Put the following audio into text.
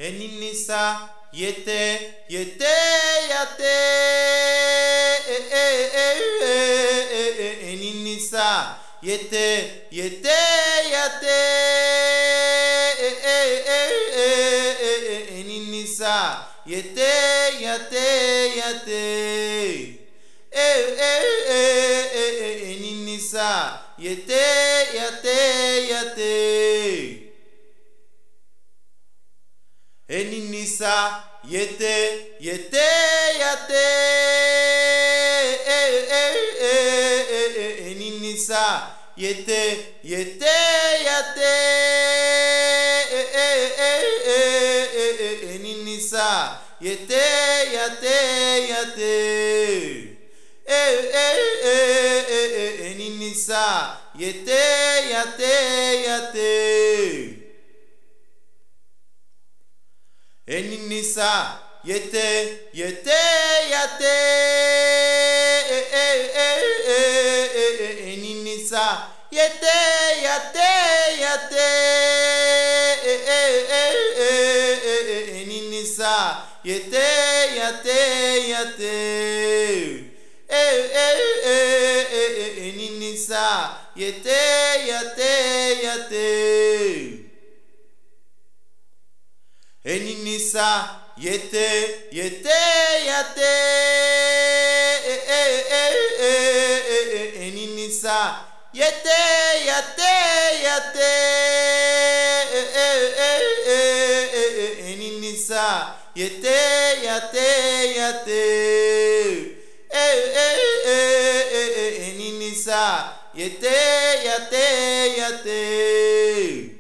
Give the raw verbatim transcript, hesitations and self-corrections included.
Eninisa yete yete yate Eninisa yete yete yate Eninisa yete yate yate Eninisa yete yate yate Eninisa yete yete yate Eninisa yete yete yate Eninisa yete yate yate Eninisa yete yate yate Eninisa yete yete yate Eninisa yete yate yate Eninisa yete yate yate Eninisa yete yate yate Eninisa yete yete yate Eninisa yete yate yate Eninisa yete yate yate Eninisa yete yate yate